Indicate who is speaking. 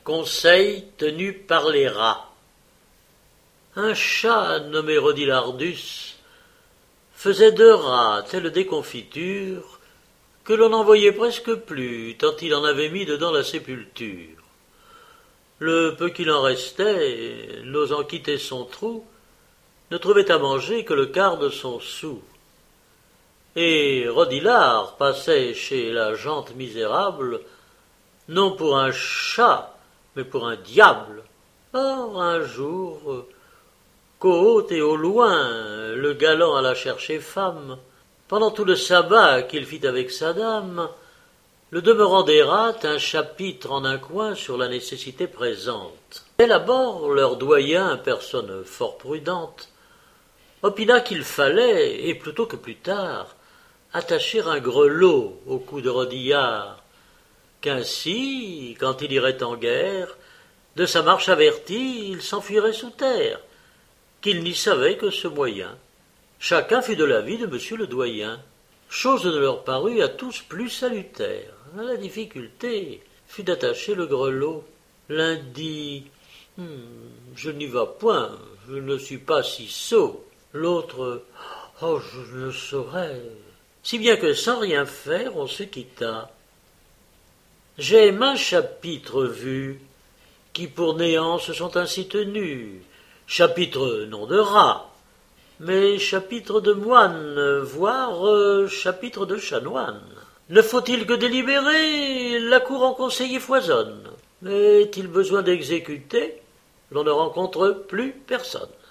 Speaker 1: Conseil tenu par les rats. Un chat nommé Rodilardus faisait de rats telle déconfiture que l'on n'en voyait presque plus, tant il en avait mis dedans la sépulture. Le peu qu'il en restait, n'osant quitter son trou, ne trouvait à manger que le quart de son sou. Et Rodilard passait chez la gente misérable, non pour un chat, mais pour un diable. Or, un jour, qu'au haut et au loin, le galant alla chercher femme, pendant tout le sabbat qu'il fit avec sa dame, le demeurant des rats un chapitre en un coin sur la nécessité présente. Et d'abord, leur doyen, personne fort prudente, opina qu'il fallait, et plutôt que plus tard, attacher un grelot au cou de Rodillard, qu'ainsi, quand il irait en guerre, de sa marche averti, il s'enfuirait sous terre, qu'il n'y savait que ce moyen. Chacun fut de l'avis de monsieur le doyen. Chose ne leur parut à tous plus salutaire. La difficulté fut d'attacher le grelot. L'un dit « Je n'y vas point, je ne suis pas si sot ». L'autre « Oh, je ne saurais ». Si bien que sans rien faire, on se quitta. J'ai maints chapitres vus, qui pour néant se sont ainsi tenus. Chapitres non de rats, mais chapitres de moines, voire chapitres de chanoines. Ne faut-il que délibérer, la cour en conseiller foisonne. Est-il besoin d'exécuter, l'on ne rencontre plus personne.